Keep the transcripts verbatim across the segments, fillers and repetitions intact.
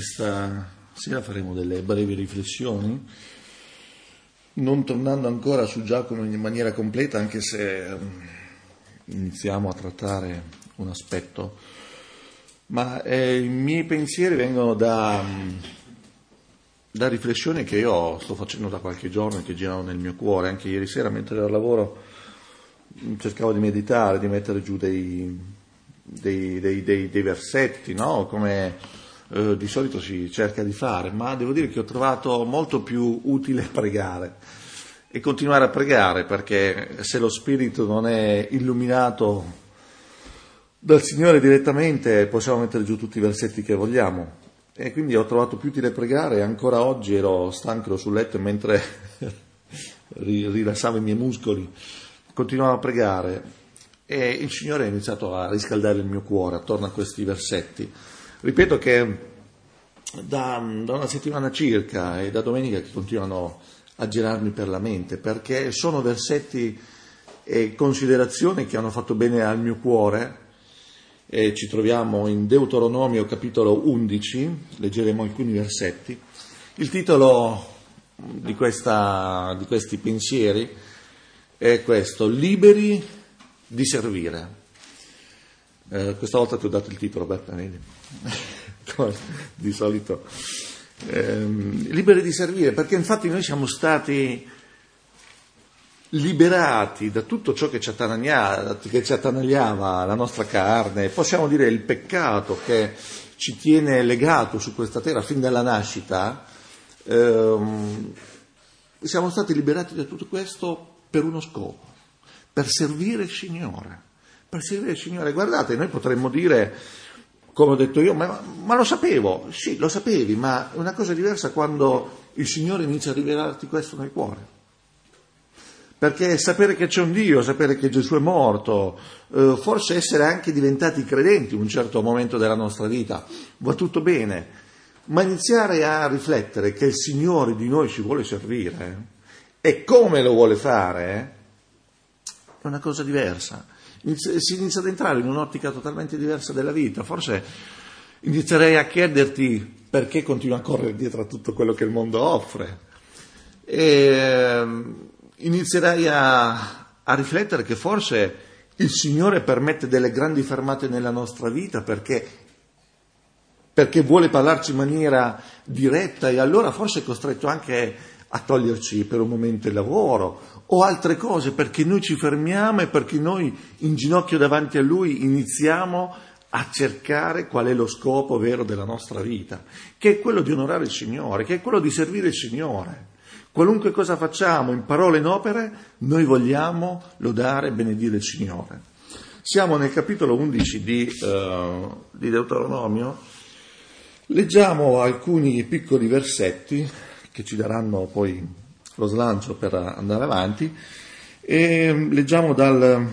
questa sera faremo delle brevi riflessioni, non tornando ancora su Giacomo in maniera completa, anche se iniziamo a trattare un aspetto, ma eh, i miei pensieri vengono da, da riflessioni che io sto facendo da qualche giorno e che girano nel mio cuore. Anche ieri sera, mentre ero al lavoro, cercavo di meditare, di mettere giù dei, dei, dei, dei, dei versetti, no? Come eh, di solito si cerca di fare, ma devo dire che ho trovato molto più utile pregare e continuare a pregare, perché se lo spirito non è illuminato dal Signore direttamente possiamo mettere giù tutti i versetti che vogliamo. E quindi ho trovato più utile pregare, e ancora oggi ero stanco sul letto e mentre rilassavo i miei muscoli continuavo a pregare e il Signore ha iniziato a riscaldare il mio cuore attorno a questi versetti. Ripeto che da, da una settimana circa e da domenica che continuano a girarmi per la mente, perché sono versetti e considerazioni che hanno fatto bene al mio cuore. E ci troviamo in Deuteronomio capitolo undici, leggeremo alcuni versetti. Il titolo di, questa, di questi pensieri è questo: liberi di servire. Eh, questa volta ti ho dato il titolo, Berta, vedi? Come di solito. Eh, liberi di servire, perché infatti noi siamo stati liberati da tutto ciò che ci attanagliava, che ci attanagliava la nostra carne, possiamo dire il peccato che ci tiene legato su questa terra fin dalla nascita. Ehm, siamo stati liberati da tutto questo per uno scopo, per servire il Signore, per servire il Signore. Guardate, noi potremmo dire, come ho detto io, ma, ma lo sapevo, sì, lo sapevi, ma è una cosa diversa quando il Signore inizia a rivelarti questo nel cuore. Perché sapere che c'è un Dio, sapere che Gesù è morto, eh, forse essere anche diventati credenti in un certo momento della nostra vita, va tutto bene, ma iniziare a riflettere che il Signore di noi ci vuole servire eh, e come lo vuole fare eh, è una cosa diversa. Inizia, si inizia ad entrare in un'ottica totalmente diversa della vita. Forse inizierei a chiederti perché continui a correre dietro a tutto quello che il mondo offre. E inizierai a, a riflettere che forse il Signore permette delle grandi fermate nella nostra vita perché, perché vuole parlarci in maniera diretta, e allora forse è costretto anche a toglierci per un momento il lavoro o altre cose, perché noi ci fermiamo e perché noi in ginocchio davanti a Lui iniziamo a cercare qual è lo scopo vero della nostra vita, che è quello di onorare il Signore, che è quello di servire il Signore. Qualunque cosa facciamo, in parole e in opere, noi vogliamo lodare e benedire il Signore. Siamo nel capitolo undici di, uh, di Deuteronomio, leggiamo alcuni piccoli versetti che ci daranno poi lo slancio per andare avanti, e leggiamo dal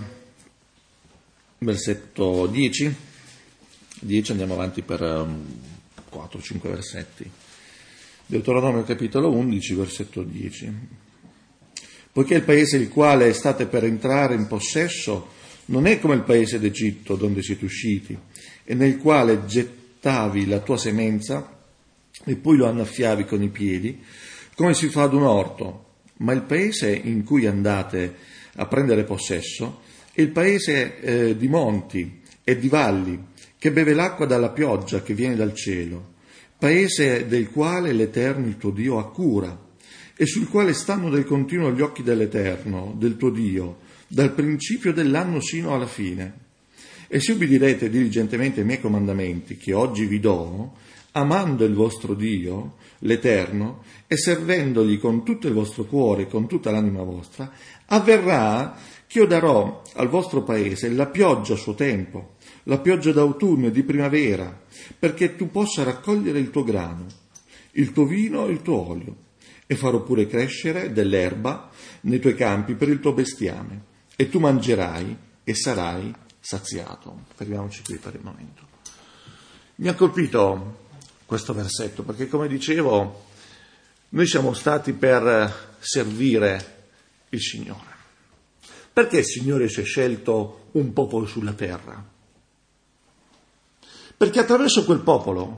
versetto dieci, dieci andiamo avanti per um, quattro cinque versetti. Deuteronomio capitolo undici, versetto dieci. Poiché il paese il quale state per entrare in possesso non è come il paese d'Egitto, donde siete usciti, e nel quale gettavi la tua semenza e poi lo annaffiavi con i piedi, come si fa ad un orto, ma il paese in cui andate a prendere possesso è il paese eh, di monti e di valli, che beve l'acqua dalla pioggia che viene dal cielo, paese del quale l'Eterno il tuo Dio ha cura, e sul quale stanno del continuo gli occhi dell'Eterno, del tuo Dio, dal principio dell'anno sino alla fine. E se ubbidirete diligentemente ai miei comandamenti, che oggi vi do, amando il vostro Dio, l'Eterno, e servendogli con tutto il vostro cuore e con tutta l'anima vostra, avverrà che io darò al vostro paese la pioggia a suo tempo, la pioggia d'autunno e di primavera, perché tu possa raccogliere il tuo grano, il tuo vino e il tuo olio, e farò pure crescere dell'erba nei tuoi campi per il tuo bestiame, e tu mangerai e sarai saziato. Fermiamoci qui per il momento. Mi ha colpito questo versetto, perché come dicevo, noi siamo stati per servire il Signore. Perché il Signore si è scelto un popolo sulla terra? Perché attraverso quel popolo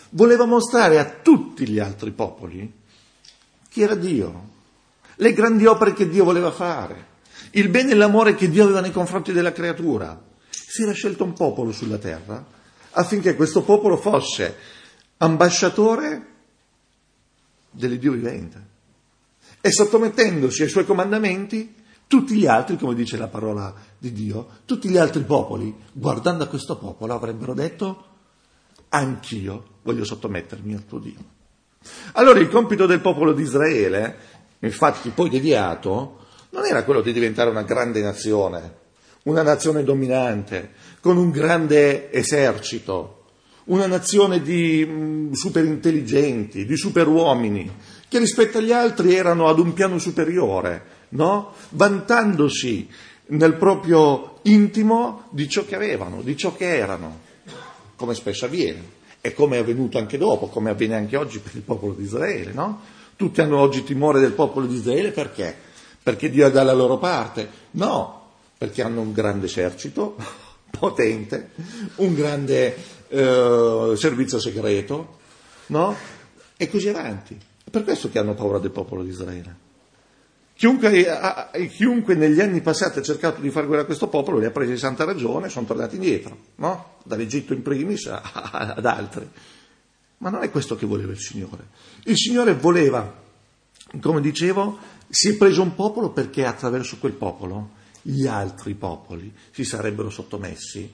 voleva mostrare a tutti gli altri popoli chi era Dio, le grandi opere che Dio voleva fare, il bene e l'amore che Dio aveva nei confronti della creatura. Si era scelto un popolo sulla terra affinché questo popolo fosse ambasciatore dell'Iddio vivente e sottomettendosi ai suoi comandamenti tutti gli altri, come dice la parola di Dio, tutti gli altri popoli, guardando a questo popolo, avrebbero detto: anch'io voglio sottomettermi al tuo Dio. Allora il compito del popolo di Israele, infatti poi deviato, non era quello di diventare una grande nazione, una nazione dominante, con un grande esercito, una nazione di mh, super intelligenti, di super uomini, che rispetto agli altri erano ad un piano superiore, no? Vantandosi nel proprio intimo di ciò che avevano, di ciò che erano, come spesso avviene, e come è avvenuto anche dopo, come avviene anche oggi per il popolo di Israele, no? Tutti hanno oggi timore del popolo di Israele perché? Perché Dio è dalla loro parte? No, perché hanno un grande esercito potente, un grande eh, servizio segreto, no? E così avanti. È per questo che hanno paura del popolo di Israele. Chiunque, chiunque negli anni passati ha cercato di fare guerra a questo popolo li ha presi di santa ragione e sono tornati indietro, no? Dall'Egitto in primis a, a, ad altri. Ma non è questo che voleva il Signore. Il Signore voleva, come dicevo, si è preso un popolo perché attraverso quel popolo gli altri popoli si sarebbero sottomessi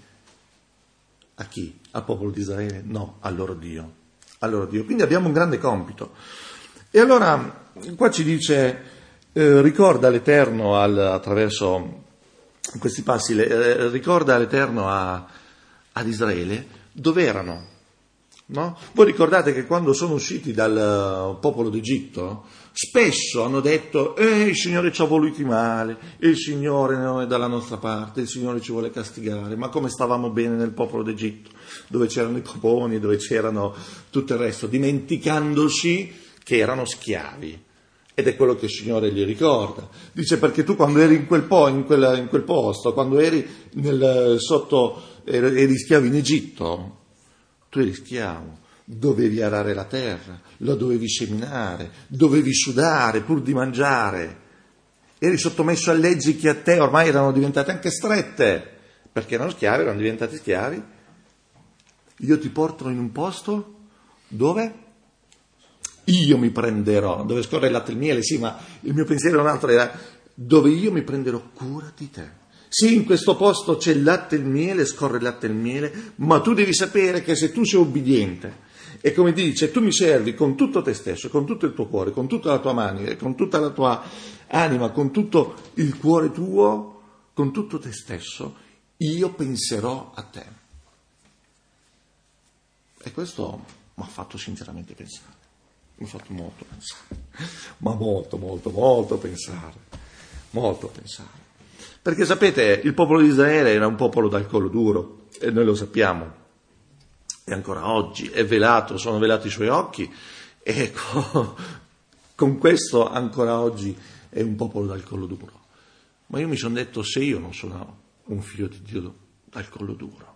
a chi? Al popolo di Israele? No, al loro Dio. Al loro Dio. Quindi abbiamo un grande compito. E allora qua ci dice... Eh, ricorda l'Eterno al, attraverso questi passi, eh, ricorda l'Eterno a, ad Israele dove erano, no? Voi ricordate che quando sono usciti dal popolo d'Egitto spesso hanno detto eh, il Signore ci ha voluti male, il Signore non è dalla nostra parte, il Signore ci vuole castigare, ma come stavamo bene nel popolo d'Egitto, dove c'erano i poponi, dove c'erano tutto il resto, dimenticandosi che erano schiavi. Ed è quello che il Signore gli ricorda. Dice perché tu quando eri in quel, po, in quel, in quel posto, quando eri nel, sotto, eri schiavo in Egitto, tu eri schiavo, dovevi arare la terra, la dovevi seminare, dovevi sudare pur di mangiare. Eri sottomesso a leggi che a te ormai erano diventate anche strette, perché erano schiavi, erano diventati schiavi. Io ti porto in un posto dove... io mi prenderò, dove scorre il latte e il miele, sì, ma il mio pensiero è un altro, era dove io mi prenderò cura di te. Sì, in questo posto c'è il latte e il miele, scorre il latte e il miele, ma tu devi sapere che se tu sei obbediente e come dice, tu mi servi con tutto te stesso, con tutto il tuo cuore, con tutta la tua mano, con tutta la tua anima, con tutto il cuore tuo, con tutto te stesso, io penserò a te. E questo mi ha fatto sinceramente pensare. Mi ha fatto molto pensare, ma molto, molto, molto pensare, molto pensare. Perché sapete, il popolo di Israele era un popolo dal collo duro, e noi lo sappiamo, e ancora oggi è velato, sono velati i suoi occhi, e con, con questo ancora oggi è un popolo dal collo duro. Ma io mi sono detto, se io non sono un figlio di Dio dal collo duro,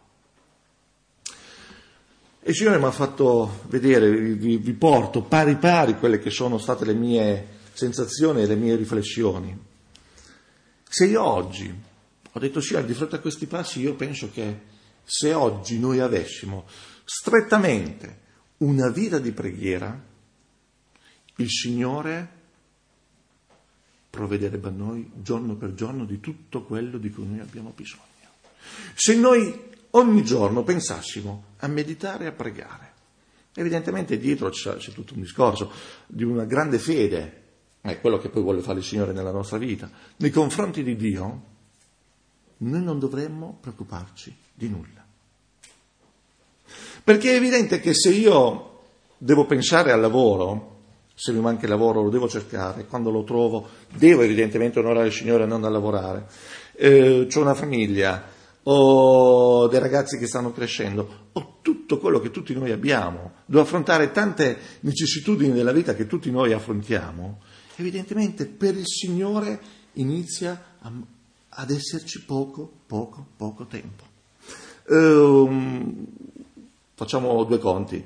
e il Signore mi ha fatto vedere, vi, vi porto pari pari quelle che sono state le mie sensazioni e le mie riflessioni. Se io oggi, ho detto Signore, di fronte a questi passi, io penso che se oggi noi avessimo strettamente una vita di preghiera, il Signore provvederebbe a noi giorno per giorno di tutto quello di cui noi abbiamo bisogno. Se noi ogni giorno pensassimo a meditare e a pregare. Evidentemente dietro c'è, c'è tutto un discorso di una grande fede, è quello che poi vuole fare il Signore nella nostra vita. Nei confronti di Dio, noi non dovremmo preoccuparci di nulla. Perché è evidente che se io devo pensare al lavoro, se mi manca il lavoro lo devo cercare, quando lo trovo devo evidentemente onorare il Signore e non a lavorare. Eh, c'ho una famiglia, o dei ragazzi che stanno crescendo, o tutto quello che tutti noi abbiamo, devo affrontare tante vicissitudini della vita che tutti noi affrontiamo, evidentemente per il Signore inizia a, ad esserci poco, poco, poco tempo. Ehm, facciamo due conti.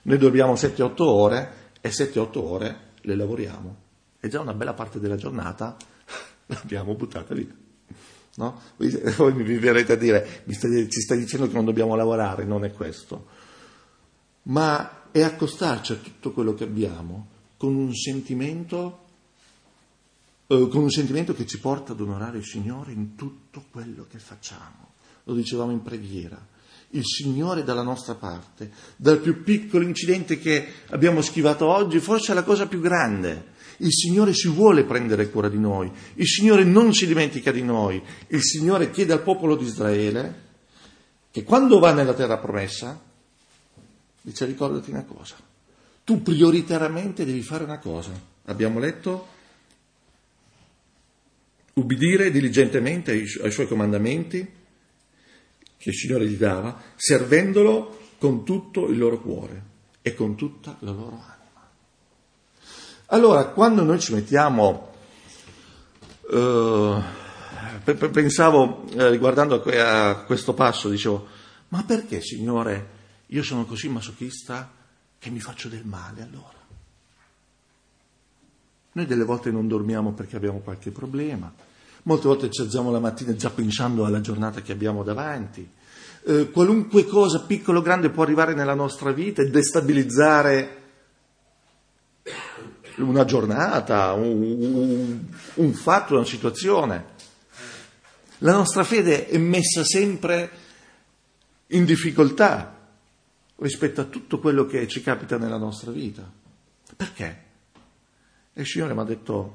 Noi dormiamo sette otto ore e sette otto ore le lavoriamo. E già una bella parte della giornata l'abbiamo buttata lì. No? Voi mi verrete a dire, mi stai, ci stai dicendo che non dobbiamo lavorare, non è questo. Ma è accostarci a tutto quello che abbiamo con un sentimento, eh, con un sentimento che ci porta ad onorare il Signore in tutto quello che facciamo. Lo dicevamo in preghiera. Il Signore è dalla nostra parte, dal più piccolo incidente che abbiamo schivato oggi, forse è la cosa più grande. Il Signore si vuole prendere cura di noi, il Signore non si dimentica di noi, il Signore chiede al popolo di Israele che quando va nella terra promessa, dice: ricordati una cosa, tu prioritariamente devi fare una cosa. Abbiamo letto: ubbidire diligentemente ai, ai suoi comandamenti che il Signore gli dava, servendolo con tutto il loro cuore e con tutta la loro anima. Allora, quando noi ci mettiamo, eh, pensavo, eh, riguardando a questo passo, dicevo: ma perché, Signore, io sono così masochista che mi faccio del male allora? Noi delle volte non dormiamo perché abbiamo qualche problema, molte volte ci alziamo la mattina già pensando alla giornata che abbiamo davanti. Eh, qualunque cosa, piccolo o grande, può arrivare nella nostra vita e destabilizzare una giornata, un, un, un fatto, una situazione. La nostra fede è messa sempre in difficoltà rispetto a tutto quello che ci capita nella nostra vita. Perché? E il Signore mi ha detto,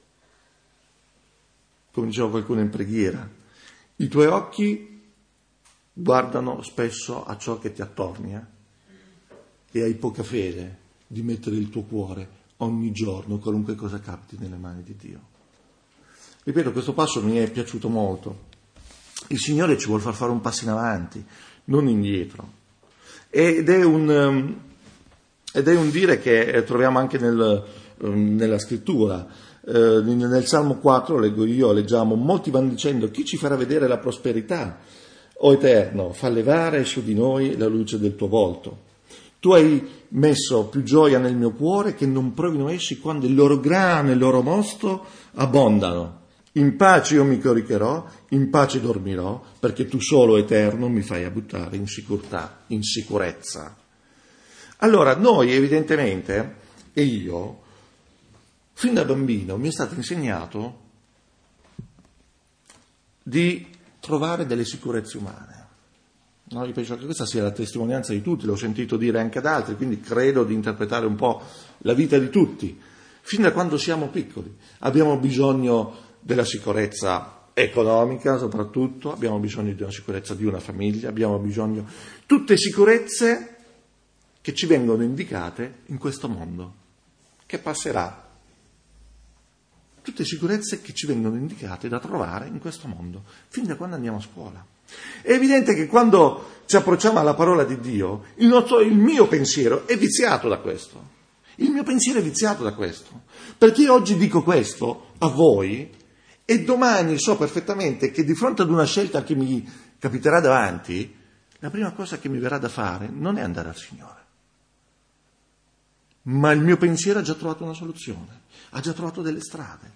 come diceva qualcuno in preghiera: i tuoi occhi guardano spesso a ciò che ti attornia e hai poca fede di mettere il tuo cuore ogni giorno, qualunque cosa capiti, nelle mani di Dio. Ripeto, questo passo mi è piaciuto molto. Il Signore ci vuole far fare un passo in avanti, non indietro. Ed è un, ed è un dire che troviamo anche nel, nella scrittura. Eh, nel Salmo quattro, leggo io, leggiamo: molti vanno dicendo: chi ci farà vedere la prosperità? O Eterno, fa levare su di noi la luce del tuo volto. Tu hai messo più gioia nel mio cuore che non provino essi quando il loro grano e il loro mosto abbondano. In pace io mi coricherò, in pace dormirò, perché tu solo, Eterno, mi fai abitare in sicurezza, in sicurezza. Allora, noi evidentemente, e io, fin da bambino mi è stato insegnato di trovare delle sicurezze umane. No, io penso che questa sia la testimonianza di tutti, l'ho sentito dire anche ad altri, quindi credo di interpretare un po' la vita di tutti. Fin da quando siamo piccoli abbiamo bisogno della sicurezza economica, soprattutto, abbiamo bisogno di una sicurezza di una famiglia, abbiamo bisogno, tutte sicurezze che ci vengono indicate in questo mondo, che passerà. Tutte sicurezze che ci vengono indicate da trovare in questo mondo, fin da quando andiamo a scuola. È evidente che quando ci approcciamo alla parola di Dio, il, nostro, il mio pensiero è viziato da questo. Il mio pensiero è viziato da questo. Perché io oggi dico questo a voi e domani so perfettamente che di fronte ad una scelta che mi capiterà davanti, la prima cosa che mi verrà da fare non è andare al Signore. Ma il mio pensiero ha già trovato una soluzione, ha già trovato delle strade.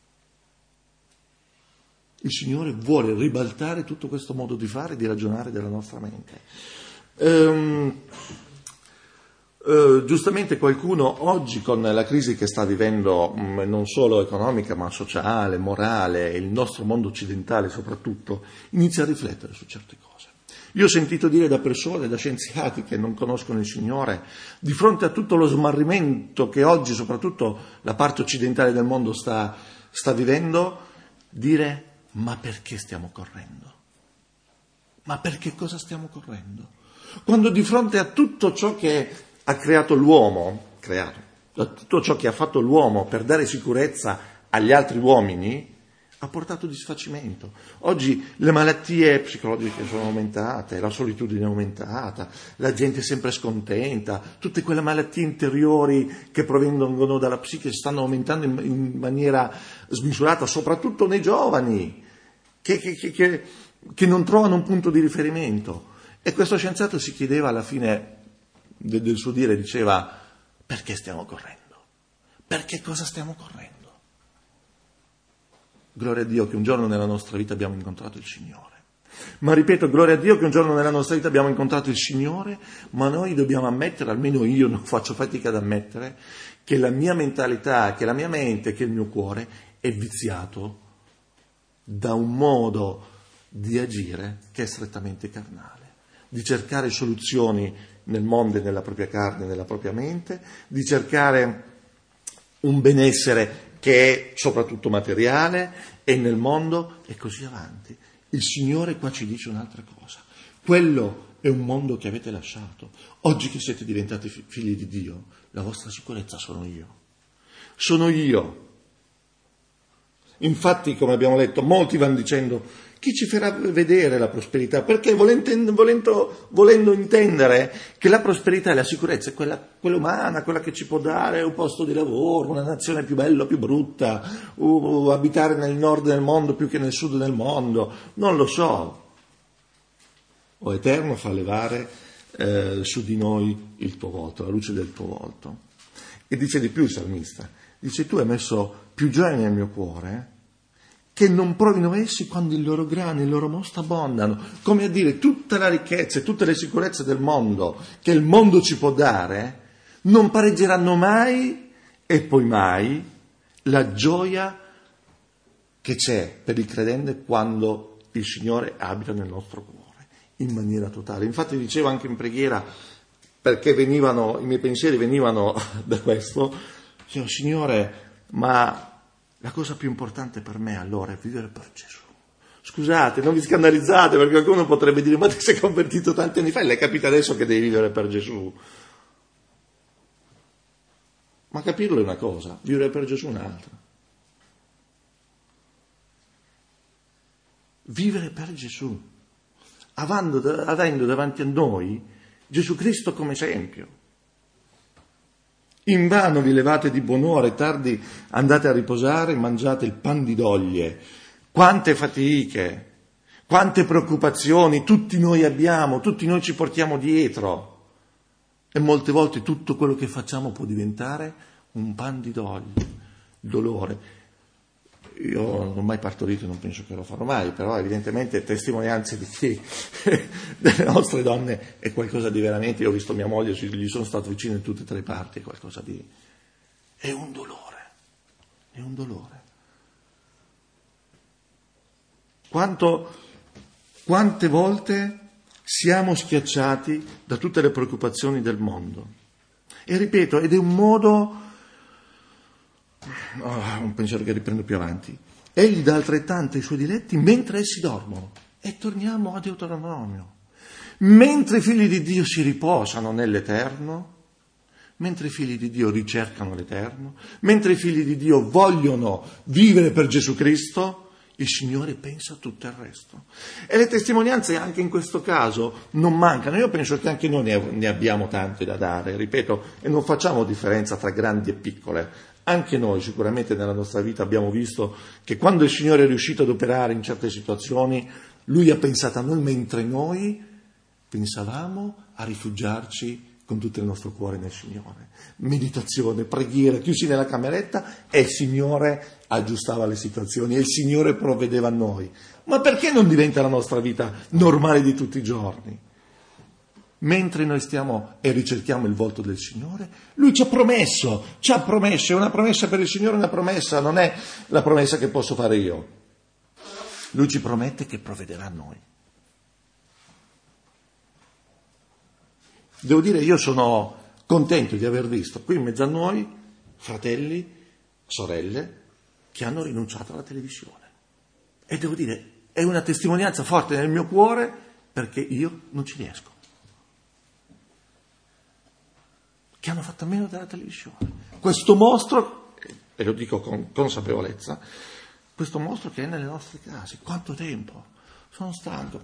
Il Signore vuole ribaltare tutto questo modo di fare e di ragionare della nostra mente. Ehm, eh, giustamente qualcuno oggi, con la crisi che sta vivendo mh, non solo economica ma sociale, morale, il nostro mondo occidentale soprattutto, inizia a riflettere su certe cose. Io ho sentito dire da persone, da scienziati che non conoscono il Signore, di fronte a tutto lo smarrimento che oggi soprattutto la parte occidentale del mondo sta, sta vivendo, dire: ma perché stiamo correndo? Ma perché cosa stiamo correndo? Quando di fronte a tutto ciò che ha creato l'uomo, creato, a tutto ciò che ha fatto l'uomo per dare sicurezza agli altri uomini, ha portato disfacimento. Oggi le malattie psicologiche sono aumentate, la solitudine è aumentata, la gente è sempre scontenta, tutte quelle malattie interiori che provengono dalla psiche stanno aumentando in, in maniera smisurata, soprattutto nei giovani, che, che, che, che non trovano un punto di riferimento. E questo scienziato si chiedeva alla fine: de, del suo dire diceva: perché stiamo correndo? Perché cosa stiamo correndo? Gloria a Dio che un giorno nella nostra vita abbiamo incontrato il Signore. Ma ripeto, gloria a Dio che un giorno nella nostra vita abbiamo incontrato il Signore, ma noi dobbiamo ammettere, almeno io non faccio fatica ad ammettere, che la mia mentalità, che la mia mente, che il mio cuore è viziato da un modo di agire che è strettamente carnale, di cercare soluzioni nel mondo e nella propria carne, nella propria mente, di cercare un benessere che è soprattutto materiale e nel mondo e così avanti. Il Signore qua ci dice un'altra cosa: quello è un mondo che avete lasciato. Oggi che siete diventati figli di Dio, la vostra sicurezza sono io. Sono io. Infatti, come abbiamo letto, molti vanno dicendo: chi ci farà vedere la prosperità? Perché volendo, volendo, volendo intendere che la prosperità e la sicurezza è quella, quella umana, quella che ci può dare un posto di lavoro, una nazione più bella o più brutta, o, o abitare nel nord del mondo più che nel sud del mondo, non lo so. O Eterno fa levare eh, su di noi il tuo volto, la luce del tuo volto. E dice di più il salmista, dice: tu hai messo più gioia nel mio cuore che non provino essi quando il loro grano e il loro mosto abbondano. Come a dire, tutta la ricchezza e tutte le sicurezze del mondo che il mondo ci può dare non pareggeranno mai e poi mai la gioia che c'è per il credente quando il Signore abita nel nostro cuore in maniera totale. Infatti dicevo anche in preghiera, perché venivano, i miei pensieri venivano da questo: Signore, ma la cosa più importante per me allora è vivere per Gesù. Scusate, non vi scandalizzate, perché qualcuno potrebbe dire: ma ti sei convertito tanti anni fa e l'hai capito adesso che devi vivere per Gesù. Ma capirlo è una cosa, vivere per Gesù è un'altra. Vivere per Gesù, avendo, avendo davanti a noi Gesù Cristo come esempio. Invano vi levate di buon'ora, tardi andate a riposare, mangiate il pan di doglie. Quante fatiche, quante preoccupazioni tutti noi abbiamo, tutti noi ci portiamo dietro. E molte volte tutto quello che facciamo può diventare un pan di doglie, dolore. Io non ho mai partorito e non penso che lo farò mai, però evidentemente testimonianze di chi, delle nostre donne, è qualcosa di veramente. Io ho visto mia moglie, gli sono stato vicino in tutte e tre le parti, è qualcosa di... è un dolore, è un dolore. Quanto, quante volte siamo schiacciati da tutte le preoccupazioni del mondo. E ripeto, ed è un modo... Oh, un pensiero che riprendo più avanti. Egli dà altrettanto ai suoi diletti mentre essi dormono. E torniamo a Deuteronomio. Mentre i figli di Dio si riposano nell'Eterno, mentre i figli di Dio ricercano l'Eterno, mentre i figli di Dio vogliono vivere per Gesù Cristo, il Signore pensa a tutto il resto. E le testimonianze anche in questo caso non mancano. Io penso che anche noi ne abbiamo tante da dare, ripeto, e non facciamo differenza tra grandi e piccole. Anche noi sicuramente nella nostra vita abbiamo visto che quando il Signore è riuscito ad operare in certe situazioni, Lui ha pensato a noi mentre noi pensavamo a rifugiarci con tutto il nostro cuore nel Signore. Meditazione, preghiera, chiusi nella cameretta e il Signore aggiustava le situazioni e il Signore provvedeva a noi. Ma perché non diventa la nostra vita normale di tutti i giorni? Mentre noi stiamo e ricerchiamo il volto del Signore, Lui ci ha promesso, ci ha promesso, è una promessa per il Signore, una promessa, non è la promessa che posso fare io. Lui ci promette che provvederà a noi. Devo dire, io sono contento di aver visto qui in mezzo a noi fratelli, sorelle, che hanno rinunciato alla televisione. E devo dire, è una testimonianza forte nel mio cuore, perché io non ci riesco. Che hanno fatto a meno della televisione. Questo mostro, e lo dico con consapevolezza, questo mostro che è nelle nostre case. Quanto tempo? Sono stanco.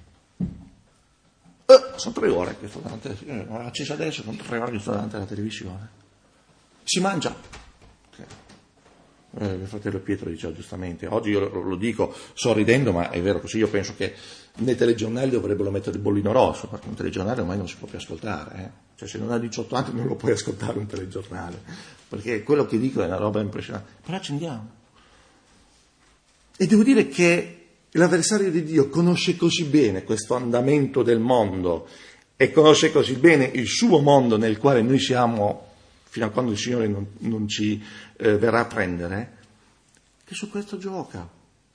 Eh, sono tre ore che sto davanti alla televisione. L'ho accesa adesso, sono tre ore che sto davanti alla televisione. Si mangia. Okay. Eh, mio fratello Pietro diceva giustamente, oggi io lo, lo dico sorridendo, ma è vero così, io penso che nei telegiornali dovrebbero mettere il bollino rosso, perché un telegiornale ormai non si può più ascoltare, eh? Cioè se non hai diciotto anni non lo puoi ascoltare un telegiornale, perché quello che dico è una roba impressionante, però accendiamo. E devo dire che l'avversario di Dio conosce così bene questo andamento del mondo e conosce così bene il suo mondo nel quale noi siamo fino a quando il Signore non, non ci eh, verrà a prendere, che su questo gioca,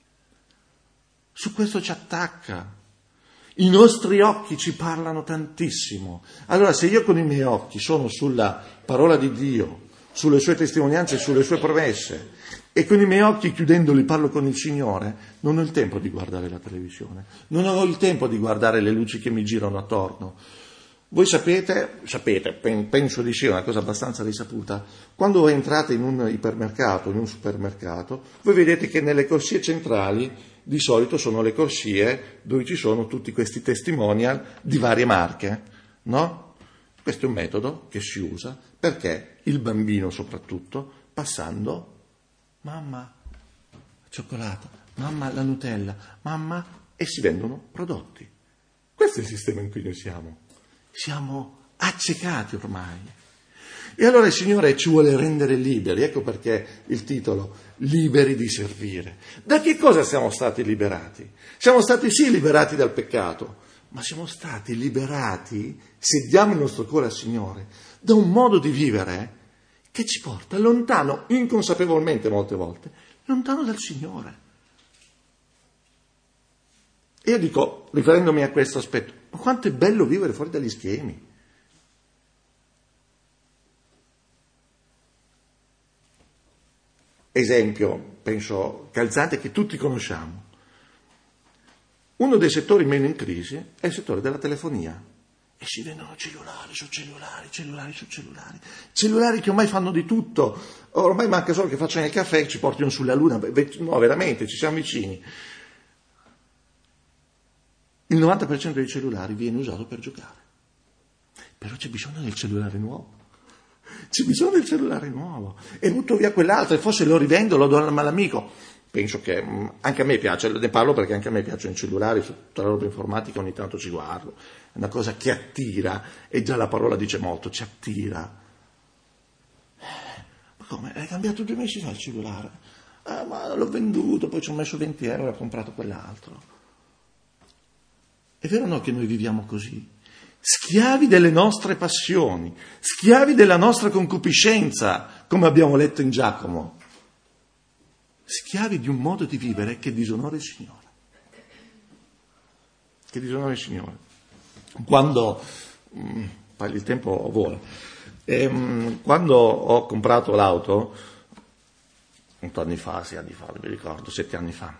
su questo ci attacca. I nostri occhi ci parlano tantissimo. Allora se io con i miei occhi sono sulla parola di Dio, sulle sue testimonianze, sulle sue promesse, e con i miei occhi chiudendoli parlo con il Signore, non ho il tempo di guardare la televisione, non ho il tempo di guardare le luci che mi girano attorno. Voi sapete, sapete, penso di sì, è una cosa abbastanza risaputa, quando voi entrate in un ipermercato, in un supermercato, voi vedete che nelle corsie centrali di solito sono le corsie dove ci sono tutti questi testimonial di varie marche, no? Questo è un metodo che si usa perché il bambino soprattutto, passando, mamma, la cioccolata, mamma, la Nutella, mamma, e si vendono prodotti. Questo è il sistema in cui noi siamo. Siamo accecati ormai. E allora il Signore ci vuole rendere liberi, ecco perché il titolo, liberi di servire. Da che cosa siamo stati liberati? Siamo stati sì liberati dal peccato, ma siamo stati liberati, se diamo il nostro cuore al Signore, da un modo di vivere che ci porta lontano, inconsapevolmente molte volte, lontano dal Signore. E io dico, riferendomi a questo aspetto, ma quanto è bello vivere fuori dagli schemi. Esempio, penso, calzante che tutti conosciamo. Uno dei settori meno in crisi è il settore della telefonia. E si vendono cellulari su cellulari, cellulari su cellulari. Cellulari che ormai fanno di tutto. Ormai manca solo che facciano il caffè e ci portino sulla luna. No, veramente, ci siamo vicini. Il novanta per cento dei cellulari viene usato per giocare. Però c'è bisogno del cellulare nuovo. C'è bisogno del cellulare nuovo. E butto via quell'altro e forse lo rivendo, lo do al malamico. Penso che mh, anche a me piace, ne parlo perché anche a me piacciono i cellulari, su tutta la roba informatica ogni tanto ci guardo. È una cosa che attira, e già la parola dice molto, ci attira. Ma come? Hai cambiato due mesi fa il cellulare? Ah, ma l'ho venduto, poi ci ho messo venti euro e ho comprato quell'altro. È vero o no che noi viviamo così? Schiavi delle nostre passioni, schiavi della nostra concupiscenza, come abbiamo letto in Giacomo. Schiavi di un modo di vivere che disonora il Signore. Che disonora il Signore. Quando, mh, il tempo vola, ehm, quando ho comprato l'auto, otto anni fa, sei anni fa, non mi ricordo, sette anni fa,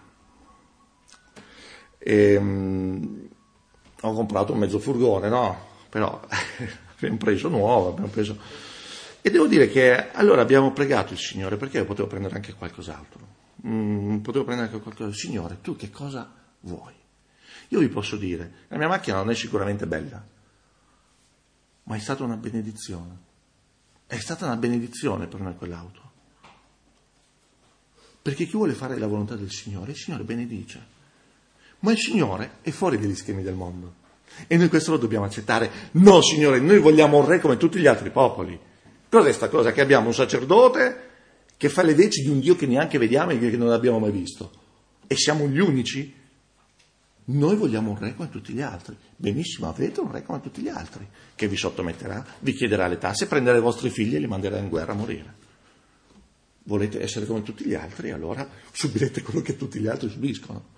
ehm, ho comprato un mezzo furgone, no? Però abbiamo preso nuovo, abbiamo preso... E devo dire che allora abbiamo pregato il Signore, perché io potevo prendere anche qualcos'altro. Mm, potevo prendere anche qualcosa. Signore, tu che cosa vuoi? Io vi posso dire, la mia macchina non è sicuramente bella, ma è stata una benedizione. È stata una benedizione per noi quell'auto. Perché chi vuole fare la volontà del Signore, il Signore benedice. Ma il Signore è fuori dagli schemi del mondo. E noi questo lo dobbiamo accettare. No, Signore, noi vogliamo un re come tutti gli altri popoli. Cos'è sta cosa? Che abbiamo un sacerdote che fa le veci di un Dio che neanche vediamo e che non abbiamo mai visto. E siamo gli unici? Noi vogliamo un re come tutti gli altri. Benissimo, avete un re come tutti gli altri, che vi sottometterà, vi chiederà le tasse, prenderà i vostri figli e li manderà in guerra a morire. Volete essere come tutti gli altri, allora subirete quello che tutti gli altri subiscono.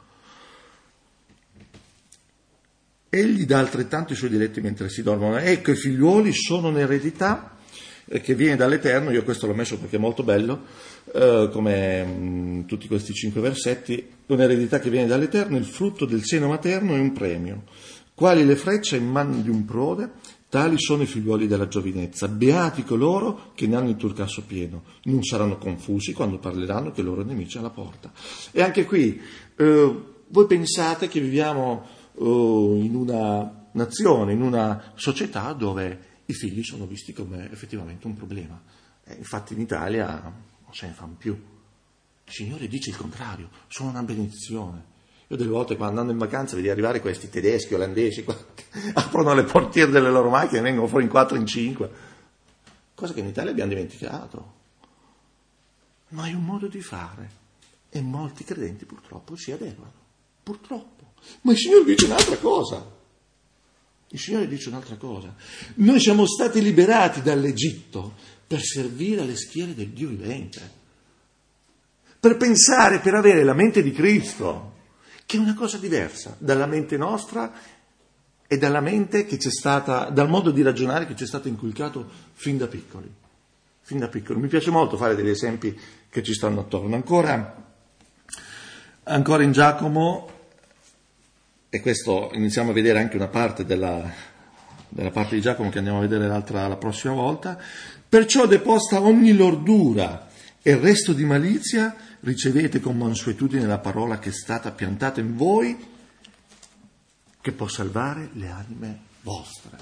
Egli dà altrettanto i suoi diletti mentre si dormono. Ecco, i figliuoli sono un'eredità eh, che viene dall'Eterno. Io questo l'ho messo perché è molto bello, eh, come mh, tutti questi cinque versetti. Un'eredità che viene dall'Eterno, il frutto del seno materno è un premio. Quali le frecce in mano di un prode, tali sono i figliuoli della giovinezza. Beati coloro che ne hanno il turcasso pieno. Non saranno confusi quando parleranno che i loro nemici alla porta. E anche qui, eh, voi pensate che viviamo in una nazione, in una società dove i figli sono visti come effettivamente un problema. Eh, infatti in Italia non se ne fanno più. Il Signore dice il contrario, sono una benedizione. Io delle volte quando andando in vacanza vedi arrivare questi tedeschi, olandesi, aprono le portiere delle loro macchine e vengono fuori in quattro, in cinque. Cosa che in Italia abbiamo dimenticato. Ma è un modo di fare. E molti credenti purtroppo si adeguano. Purtroppo. Ma il Signore dice un'altra cosa. Il Signore dice un'altra cosa. Noi siamo stati liberati dall'Egitto per servire alle schiere del Dio vivente. Per pensare, per avere la mente di Cristo, che è una cosa diversa dalla mente nostra e dalla mente che c'è stata, dal modo di ragionare che ci è stato inculcato fin da piccoli. Fin da piccoli. Mi piace molto fare degli esempi che ci stanno attorno. Ancora, ancora in Giacomo, e questo iniziamo a vedere anche una parte della, della parte di Giacomo che andiamo a vedere l'altra, la prossima volta, perciò deposta ogni lordura e il resto di malizia, ricevete con mansuetudine la parola che è stata piantata in voi, che può salvare le anime vostre.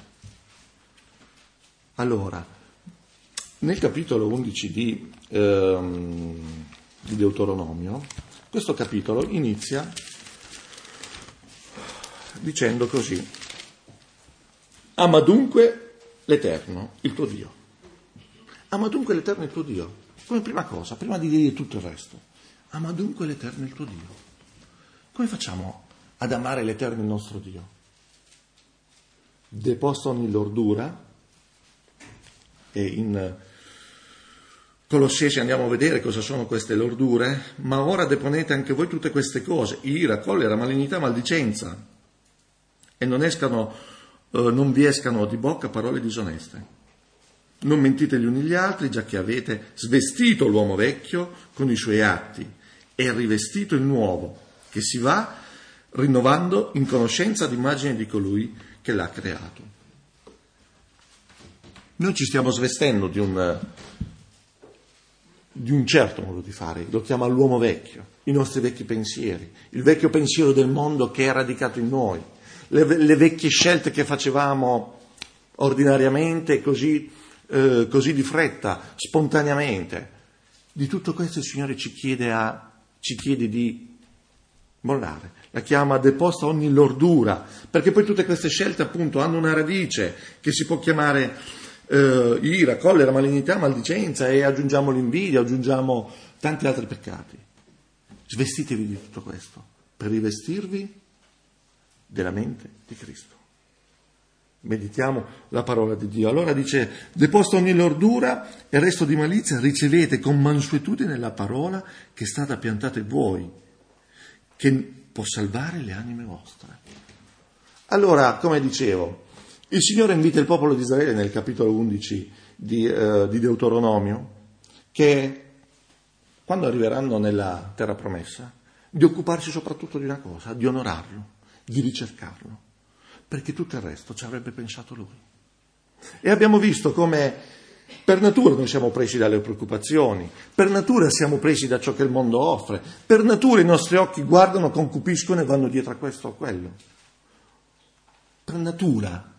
Allora, nel capitolo undici di, ehm, di Deuteronomio, questo capitolo inizia dicendo così: ama dunque l'Eterno, il tuo Dio. Ama dunque l'Eterno, il tuo Dio. Come prima cosa, prima di dire tutto il resto. Ama dunque l'Eterno, il tuo Dio. Come facciamo ad amare l'Eterno, il nostro Dio? Deposta ogni lordura, e in Colossesi andiamo a vedere cosa sono queste lordure, ma ora deponete anche voi tutte queste cose: ira, collera, malignità, maldicenza, e non escano, eh, non vi escano di bocca parole disoneste. Non mentite gli uni gli altri, già che avete svestito l'uomo vecchio con i suoi atti e rivestito il nuovo, che si va rinnovando in conoscenza d'immagine di colui che l'ha creato. Noi ci stiamo svestendo di un, di un certo modo di fare, lo chiama l'uomo vecchio, i nostri vecchi pensieri, il vecchio pensiero del mondo che è radicato in noi, le, le vecchie scelte che facevamo ordinariamente, così, eh, così di fretta, spontaneamente. Di tutto questo il Signore ci chiede, a, ci chiede di mollare. La chiama deposta ogni lordura, perché poi tutte queste scelte appunto hanno una radice che si può chiamare eh, ira, collera, malignità, maldicenza, e aggiungiamo l'invidia, aggiungiamo tanti altri peccati. Svestitevi di tutto questo per rivestirvi della mente di Cristo. Meditiamo la parola di Dio. Allora dice: deposta ogni lordura e il resto di malizia, ricevete con mansuetudine la parola che è stata piantata in voi, che può salvare le anime vostre. Allora, come dicevo, il Signore invita il popolo di Israele nel capitolo undici di, eh, di Deuteronomio, che quando arriveranno nella terra promessa, di occuparsi soprattutto di una cosa: di onorarlo, di ricercarlo, perché tutto il resto ci avrebbe pensato Lui. E abbiamo visto come per natura noi siamo presi dalle preoccupazioni, per natura siamo presi da ciò che il mondo offre, per natura i nostri occhi guardano, concupiscono e vanno dietro a questo o a quello. Per natura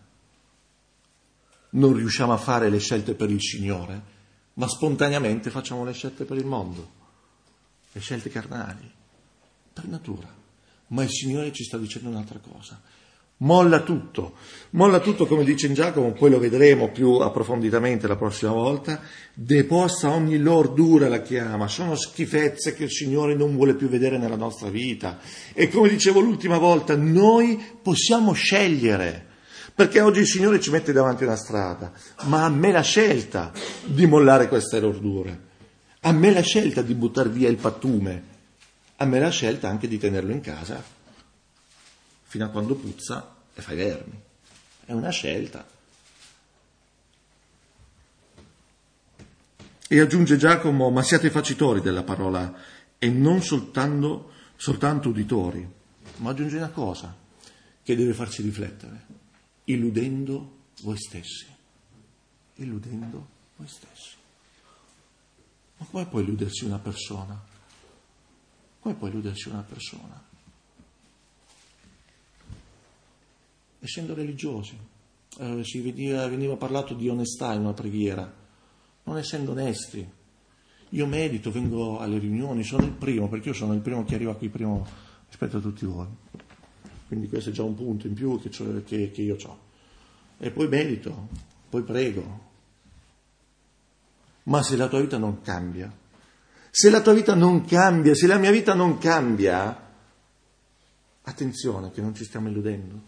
non riusciamo a fare le scelte per il Signore, ma spontaneamente facciamo le scelte per il mondo, le scelte carnali, per natura. Ma il Signore ci sta dicendo un'altra cosa: molla tutto, molla tutto, come dice in Giacomo, poi lo vedremo più approfonditamente la prossima volta. Deposta ogni lordura, la chiama, sono schifezze che il Signore non vuole più vedere nella nostra vita. E come dicevo l'ultima volta, noi possiamo scegliere, perché oggi il Signore ci mette davanti una strada, ma a me la scelta di mollare queste lordure, a me la scelta di buttare via il pattume, a me la scelta anche di tenerlo in casa fino a quando puzza e fa i vermi. È una scelta. E aggiunge Giacomo: ma siate facitori della parola e non soltanto, soltanto uditori. Ma aggiunge una cosa che deve farci riflettere: illudendo voi stessi. Illudendo voi stessi. Ma come può illudersi una persona? Come può illudersi una persona? Essendo religiosi, eh, si veniva, veniva parlato di onestà in una preghiera, non essendo onesti, io medito, vengo alle riunioni, sono il primo, perché io sono il primo che arriva qui primo rispetto a tutti voi. Quindi questo è già un punto in più che, che, che io ho. E poi medito, poi prego. Ma se la tua vita non cambia, se la tua vita non cambia, se la mia vita non cambia, attenzione che non ci stiamo illudendo.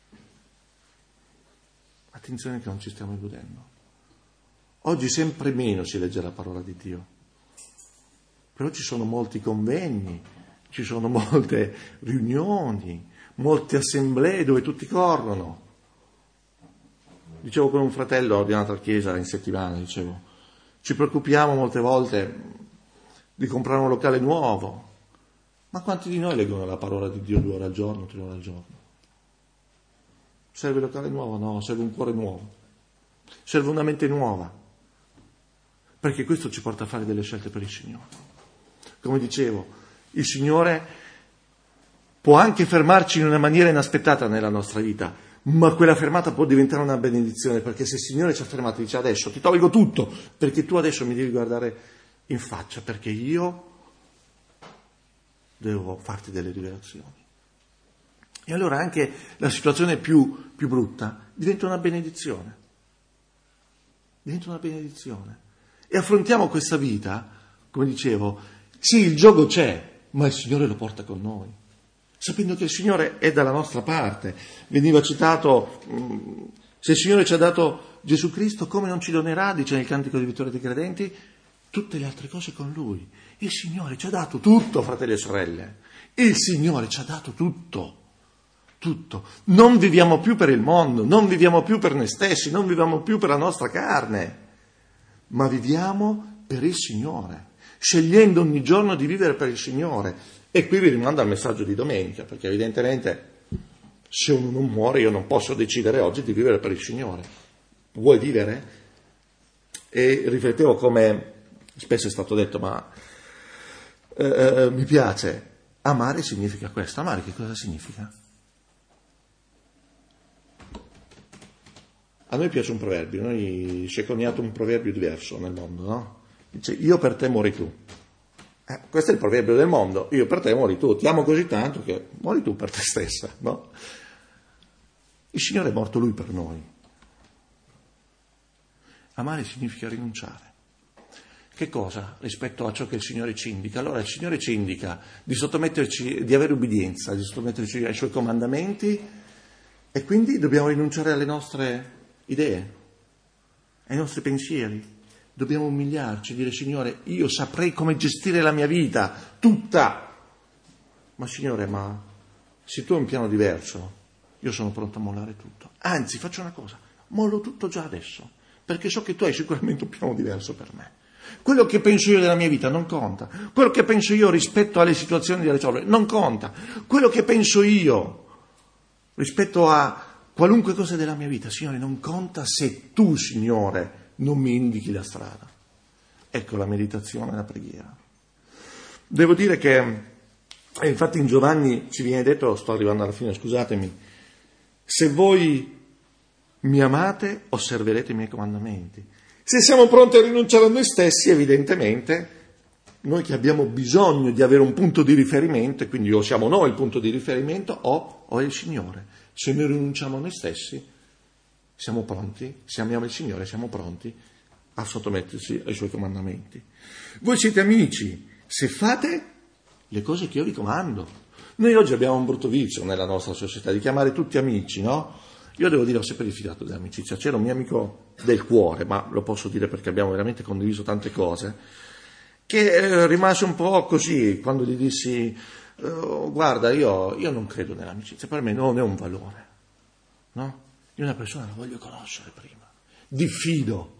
Attenzione che non ci stiamo illudendo. Oggi sempre meno si legge la parola di Dio, però ci sono molti convegni, ci sono molte riunioni, molte assemblee dove tutti corrono. Dicevo con un fratello di un'altra chiesa in settimana, dicevo, ci preoccupiamo molte volte di comprare un locale nuovo, ma quanti di noi leggono la parola di Dio due ore al giorno, tre ore al giorno? Serve il locale nuovo? No, serve un cuore nuovo, serve una mente nuova, perché questo ci porta a fare delle scelte per il Signore. Come dicevo, il Signore può anche fermarci in una maniera inaspettata nella nostra vita, ma quella fermata può diventare una benedizione, perché se il Signore ci ha fermato e dice adesso ti tolgo tutto, perché tu adesso mi devi guardare in faccia, perché io devo farti delle rivelazioni. E allora anche la situazione più, più brutta diventa una benedizione. Diventa una benedizione. E affrontiamo questa vita, come dicevo, sì, il gioco c'è, ma il Signore lo porta con noi, sapendo che il Signore è dalla nostra parte. Veniva citato, se il Signore ci ha dato Gesù Cristo, come non ci donerà, dice nel Cantico di Vittoria dei Credenti, tutte le altre cose con Lui. Il Signore ci ha dato tutto, fratelli e sorelle. Il Signore ci ha dato tutto. Tutto. Non viviamo più per il mondo, non viviamo più per noi stessi, non viviamo più per la nostra carne, ma viviamo per il Signore, scegliendo ogni giorno di vivere per il Signore. E qui vi rimando al messaggio di domenica, perché evidentemente se uno non muore io non posso decidere oggi di vivere per il Signore. Vuoi vivere? E riflettevo come spesso è stato detto, ma eh, mi piace, amare significa questo. Amare che cosa significa? A noi piace un proverbio, noi ci è coniato un proverbio diverso nel mondo, no? Dice, io per te muori tu. Eh, questo è il proverbio del mondo, io per te muori tu, ti amo così tanto che muori tu per te stessa, no? Il Signore è morto Lui per noi. Amare significa rinunciare. Che cosa rispetto a ciò che il Signore ci indica? Allora il Signore ci indica di sottometterci, di avere ubbidienza, di sottometterci ai Suoi comandamenti, e quindi dobbiamo rinunciare alle nostre idee, ai nostri pensieri. Dobbiamo umiliarci, dire Signore, io saprei come gestire la mia vita, tutta. Ma Signore, ma se tu hai un piano diverso, io sono pronto a mollare tutto. Anzi, faccio una cosa, mollo tutto già adesso, perché so che tu hai sicuramente un piano diverso per me. Quello che penso io della mia vita non conta. Quello che penso io rispetto alle situazioni da risolvere non conta. Quello che penso io rispetto a qualunque cosa della mia vita, Signore, non conta se tu, Signore, non mi indichi la strada. Ecco la meditazione e la preghiera. Devo dire che, infatti in Giovanni ci viene detto, sto arrivando alla fine, scusatemi, se voi mi amate, osserverete i miei comandamenti. Se siamo pronti a rinunciare a noi stessi, evidentemente, noi che abbiamo bisogno di avere un punto di riferimento, e quindi o siamo noi il punto di riferimento, o, o è il Signore. Se noi rinunciamo a noi stessi, siamo pronti, se amiamo il Signore, siamo pronti a sottometterci ai Suoi comandamenti. Voi siete amici, se fate le cose che io vi comando. Noi oggi abbiamo un brutto vizio nella nostra società di chiamare tutti amici, no? Io devo dire, ho sempre rifiutato dell'amicizia. C'era un mio amico del cuore, ma lo posso dire perché abbiamo veramente condiviso tante cose, che eh, rimase un po' così quando gli dissi, Uh, guarda, io, io non credo nell'amicizia, per me non è un valore, no? Io una persona la voglio conoscere prima, diffido,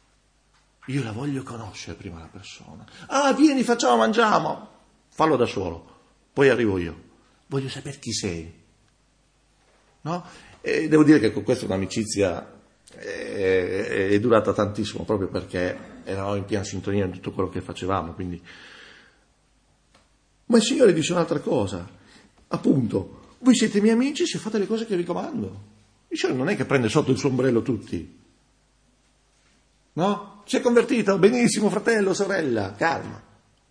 io la voglio conoscere prima la persona. Ah, vieni, facciamo, mangiamo, fallo da solo, poi arrivo io, voglio sapere chi sei, no? E devo dire che con questa un'amicizia è, è durata tantissimo, proprio perché eravamo in piena sintonia in tutto quello che facevamo, quindi. Ma il Signore dice un'altra cosa, appunto, voi siete miei amici se fate le cose che vi comando. Il Signore non è che prende sotto il suo ombrello tutti, no? si è convertito, benissimo fratello, sorella, calma.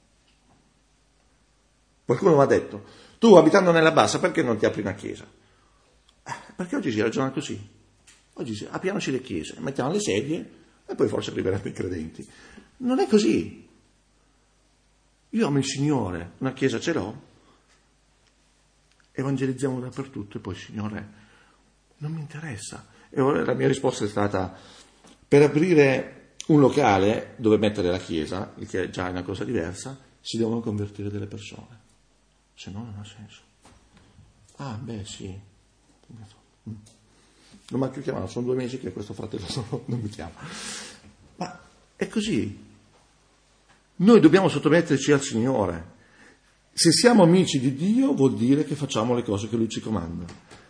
Qualcuno mi ha detto, tu abitando nella bassa perché non ti apri una chiesa? Eh, perché oggi si ragiona così. Oggi si, apriamoci le chiese, mettiamo le sedie e poi forse arriveranno i credenti. Non è così. Io amo il Signore, una chiesa ce l'ho, evangelizziamo dappertutto e poi Signore non mi interessa. E ora la mia risposta è stata, per aprire un locale dove mettere la chiesa, il che è già una cosa diversa, si devono convertire delle persone, se no non ha senso. Ah beh sì, non mi ha più chiamato, sono due mesi che questo fratello non mi chiama, ma è così. Noi dobbiamo sottometterci al Signore. Se siamo amici di Dio vuol dire che facciamo le cose che Lui ci comanda.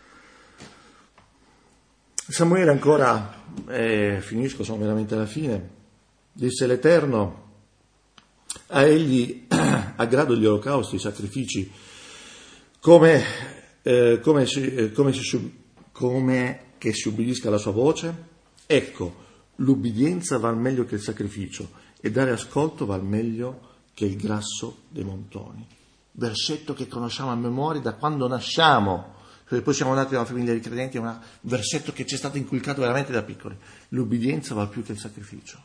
Samuele ancora, eh, finisco, sono veramente alla fine, disse l'Eterno, a egli aggrado gli olocausti, i sacrifici, come, eh, come, si, come, si, come che si ubbidisca alla sua voce. Ecco, l'ubbidienza val meglio che il sacrificio e dare ascolto val meglio che il grasso dei montoni. Versetto che conosciamo a memoria da quando nasciamo, perché poi siamo nati da una famiglia di credenti, è un versetto che ci è stato inculcato veramente da piccoli. L'ubbidienza va più che il sacrificio.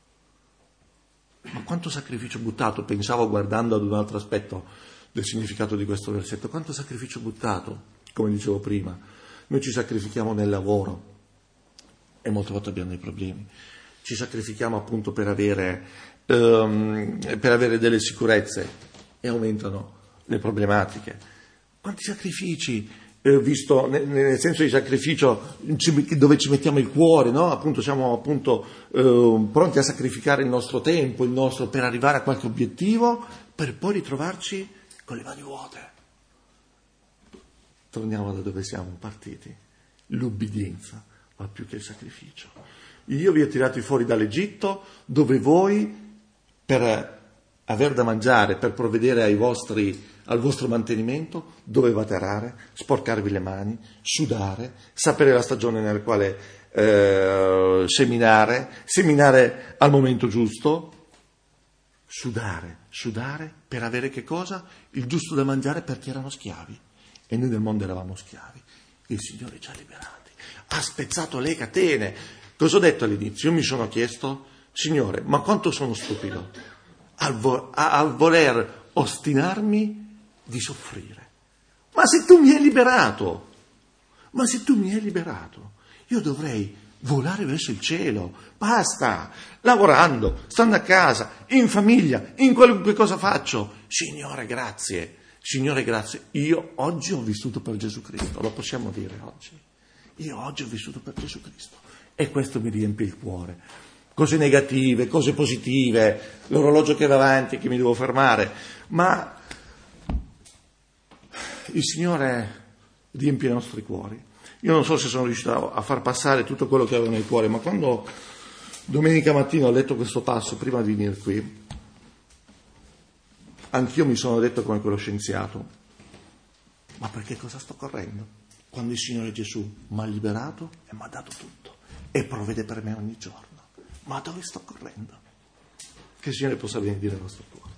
Ma quanto sacrificio buttato, pensavo guardando ad un altro aspetto del significato di questo versetto, quanto sacrificio buttato, come dicevo prima. Noi ci sacrifichiamo nel lavoro e molte volte abbiamo dei problemi. Ci sacrifichiamo appunto per avere, um, per avere delle sicurezze e aumentano le problematiche. Quanti sacrifici, eh, visto nel, nel senso di sacrificio ci, dove ci mettiamo il cuore, no? Appunto siamo appunto eh, pronti a sacrificare il nostro tempo, il nostro per arrivare a qualche obiettivo, per poi ritrovarci con le mani vuote. Torniamo da dove siamo partiti. L'ubbidienza va più che il sacrificio. Io vi ho tirati fuori dall'Egitto, dove voi, per aver da mangiare, per provvedere ai vostri, al vostro mantenimento, dovevate arare, sporcarvi le mani, sudare, sapere la stagione nella quale eh, seminare, seminare al momento giusto, sudare, sudare per avere che cosa? Il giusto da mangiare, perché erano schiavi. E noi nel mondo eravamo schiavi. Il Signore ci ha liberati, ha spezzato le catene. Cosa ho detto all'inizio? Io mi sono chiesto, Signore, ma quanto sono stupido al, vo- a- al voler ostinarmi di soffrire. Ma se tu mi hai liberato, ma se tu mi hai liberato, io dovrei volare verso il cielo, basta, lavorando, stando a casa, in famiglia, in qualunque cosa faccio. Signore, grazie, Signore, grazie, io oggi ho vissuto per Gesù Cristo, lo possiamo dire oggi. Io oggi ho vissuto per Gesù Cristo. E questo mi riempie il cuore. Cose negative, cose positive, l'orologio che va avanti, che mi devo fermare, ma il Signore riempie i nostri cuori. Io non so se sono riuscito a far passare tutto quello che avevo nel cuore, ma quando domenica mattina ho letto questo passo prima di venire qui, anch'io mi sono detto come quello scienziato, ma perché cosa sto correndo? Quando il Signore Gesù mi ha liberato e mi ha dato tutto e provvede per me ogni giorno. Ma dove sto correndo? Che il Signore possa benedire il nostro cuore.